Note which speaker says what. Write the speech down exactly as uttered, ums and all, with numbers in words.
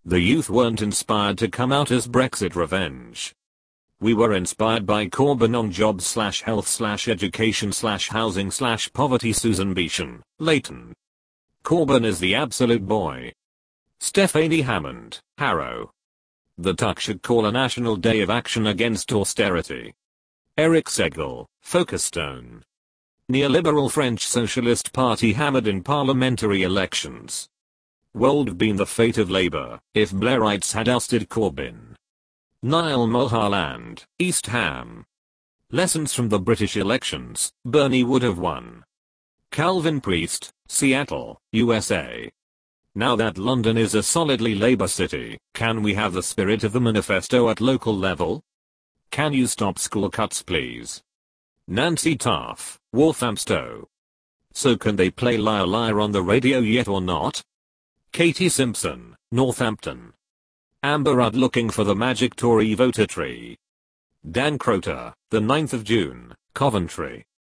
Speaker 1: The youth weren't inspired to come out as Brexit revenge. We were inspired by Corbyn on jobs slash health slash education slash housing slash poverty. Susan Beesham, Leighton. Corbyn is the absolute boy. Stephanie Hammond, Harrow. The Tuck should call a national day of action against austerity. Eric Segal, Folkestone. Neoliberal French Socialist Party hammered in parliamentary elections. Would have been the fate of Labour if Blairites had ousted Corbyn. Niall Mulholland, East Ham. Lessons from the British elections, Bernie would have won. Calvin Priest, Seattle, U S A. Now that London is a solidly Labour city, can we have the spirit of the manifesto at local level? Can you stop school cuts please? Nancy Taff, Walthamstow. So can they play Liar Liar on the radio yet or not? Katie Simpson, Northampton. Amber Rudd looking for the magic Tory voter tree. Dan Crota, the ninth of June, Coventry.